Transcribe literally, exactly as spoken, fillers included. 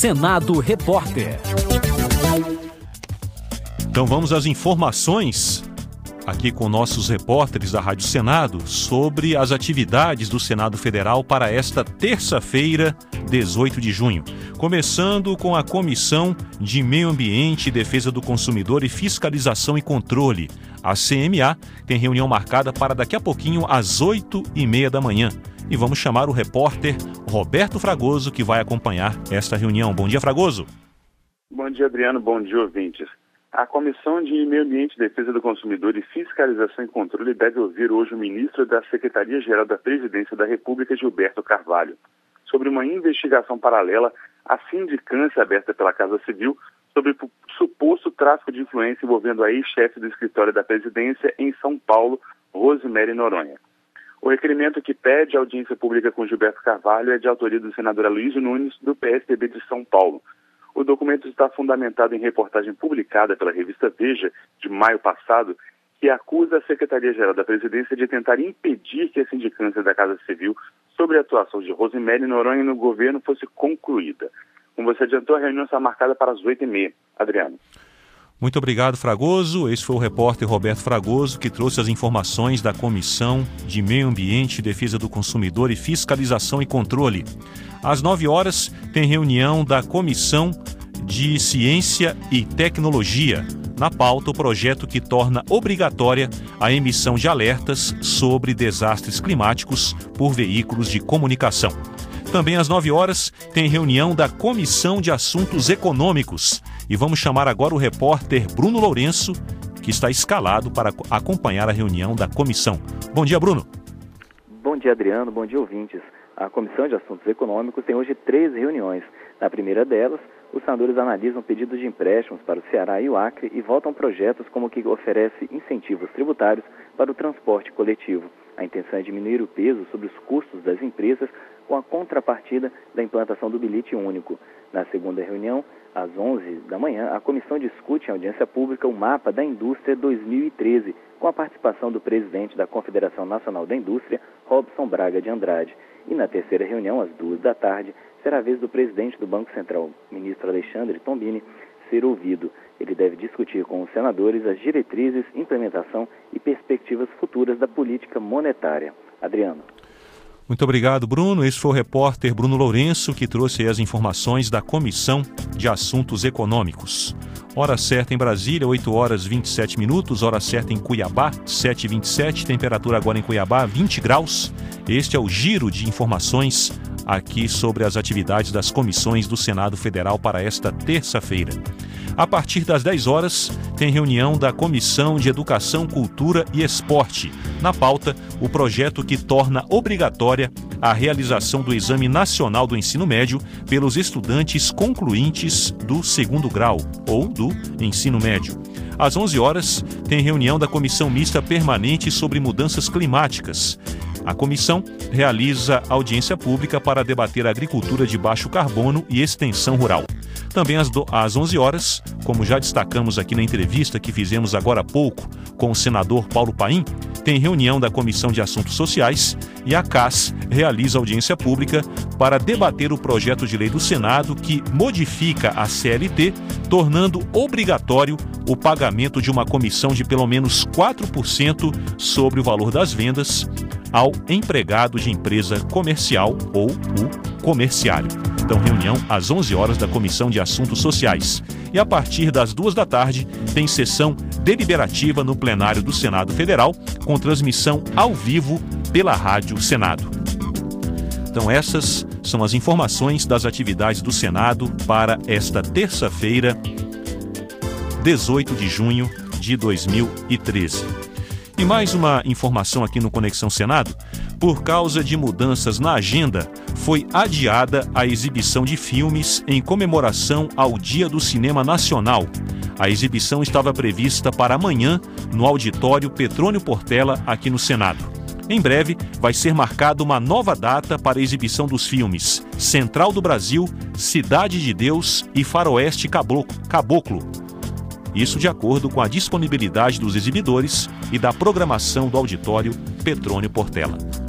Senado Repórter. Então vamos às informações aqui com nossos repórteres da Rádio Senado sobre as atividades do Senado Federal para esta terça-feira, dezoito de junho. Começando com a Comissão de Meio Ambiente, Defesa do Consumidor e Fiscalização e Controle. A C M A tem reunião marcada para daqui a pouquinho às oito e meia da manhã. E vamos chamar o repórter Roberto Fragoso, que vai acompanhar esta reunião. Bom dia, Fragoso. Bom dia, Adriano. Bom dia, ouvintes. A Comissão de Meio Ambiente, Defesa do Consumidor e Fiscalização e Controle deve ouvir hoje o ministro da Secretaria-Geral da Presidência da República, Gilberto Carvalho, sobre uma investigação paralela à sindicância aberta pela Casa Civil sobre suposto tráfico de influência envolvendo a ex-chefe do escritório da presidência em São Paulo, Rosemary Noronha. O requerimento que pede audiência pública com Gilberto Carvalho é de autoria do senador Aloysio Nunes, do P S D B de São Paulo. O documento está fundamentado em reportagem publicada pela revista Veja, de maio passado, que acusa a Secretaria-Geral da Presidência de tentar impedir que a sindicância da Casa Civil sobre a atuação de Rosemary Noronha no governo fosse concluída. Como você adiantou, a reunião está marcada para as oito e meia. Adriano. Muito obrigado, Fragoso. Esse foi o repórter Roberto Fragoso, que trouxe as informações da Comissão de Meio Ambiente, Defesa do Consumidor e Fiscalização e Controle. Às nove horas, tem reunião da Comissão de Ciência e Tecnologia. Na pauta, o projeto que torna obrigatória a emissão de alertas sobre desastres climáticos por veículos de comunicação. Também às nove horas, tem reunião da Comissão de Assuntos Econômicos. E vamos chamar agora o repórter Bruno Lourenço, que está escalado para acompanhar a reunião da comissão. Bom dia, Bruno. Bom dia, Adriano. Bom dia, ouvintes. A Comissão de Assuntos Econômicos tem hoje três reuniões. Na primeira delas, os senadores analisam pedidos de empréstimos para o Ceará e o Acre e votam projetos como o que oferece incentivos tributários para o transporte coletivo. A intenção é diminuir o peso sobre os custos das empresas com a contrapartida da implantação do bilhete único. Na segunda reunião, às onze da manhã, a comissão discute em audiência pública o mapa da indústria dois mil e treze, com a participação do presidente da Confederação Nacional da Indústria, Robson Braga de Andrade. E na terceira reunião, às duas da tarde, será a vez do presidente do Banco Central, ministro Alexandre Tombini, ser ouvido. Ele deve discutir com os senadores as diretrizes, implementação e perspectivas futuras da política monetária. Adriano. Muito obrigado, Bruno. Esse foi o repórter Bruno Lourenço, que trouxe aí as informações da Comissão de Assuntos Econômicos. Hora certa em Brasília, oito horas e vinte e sete minutos. Hora certa em Cuiabá, sete e vinte e sete. Temperatura agora em Cuiabá, vinte graus. Este é o giro de informações aqui sobre as atividades das comissões do Senado Federal para esta terça-feira. A partir das dez horas, tem reunião da Comissão de Educação, Cultura e Esporte. Na pauta, o projeto que torna obrigatória a realização do Exame Nacional do Ensino Médio pelos estudantes concluintes do segundo grau ou do ensino médio. Às onze horas, tem reunião da Comissão Mista Permanente sobre Mudanças Climáticas. A comissão realiza audiência pública para debater a agricultura de baixo carbono e extensão rural. Também às, do, às onze horas, como já destacamos aqui na entrevista que fizemos agora há pouco com o senador Paulo Paim, tem reunião da Comissão de Assuntos Sociais e a C A S realiza audiência pública para debater o projeto de lei do Senado que modifica a C L T, tornando obrigatório o pagamento de uma comissão de pelo menos quatro por cento sobre o valor das vendas ao empregado de empresa comercial ou o comerciário. Então, reunião às onze horas da Comissão de Assuntos Sociais. E a partir das duas da tarde, tem sessão deliberativa no plenário do Senado Federal, com transmissão ao vivo pela Rádio Senado. Então, essas são as informações das atividades do Senado para esta terça-feira, dezoito de junho de dois mil e treze. E mais uma informação aqui no Conexão Senado. Por causa de mudanças na agenda, foi adiada a exibição de filmes em comemoração ao Dia do Cinema Nacional. A exibição estava prevista para amanhã no auditório Petrônio Portela, aqui no Senado. Em breve, vai ser marcada uma nova data para a exibição dos filmes Central do Brasil, Cidade de Deus e Faroeste Caboclo. Isso de acordo com a disponibilidade dos exibidores e da programação do auditório Petrônio Portela.